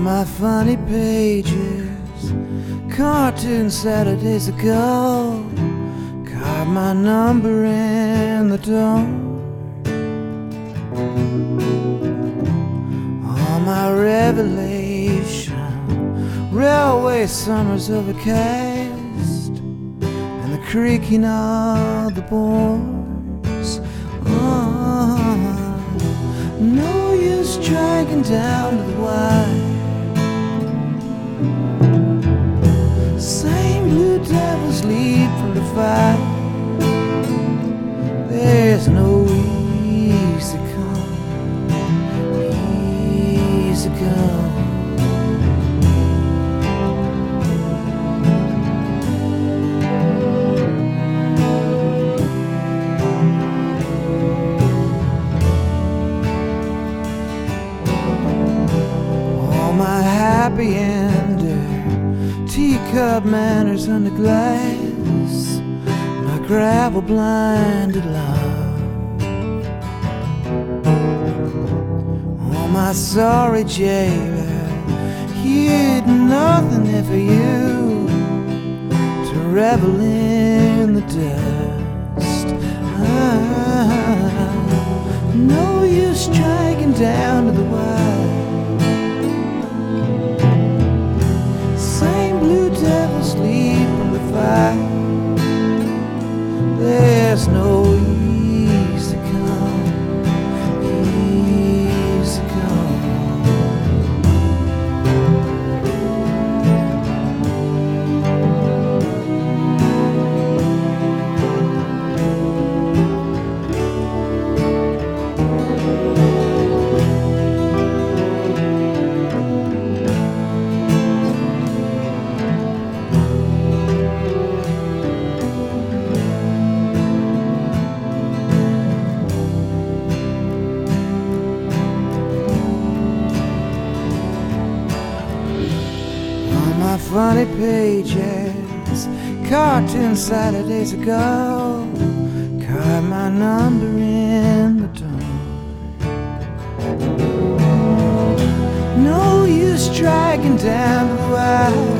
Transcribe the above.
my funny pages, cartoon Saturdays ago, carved my number in the door. All my revelation, railway summers overcast, and the creaking of the boards. No use dragging down to the wire. Same blue devils leap from the fire. There's no easy come, easy go. My happy ender, teacup manners under glass, my gravel blinded love. Oh, my sorry jailer, he had nothing there for you to revel in the dust. No use striking down to the wire. Devils sleep on the fire. There's no easy come, easy come. My funny pages, cartoon Saturdays ago, carved my number in the door. No use dragging down the wire.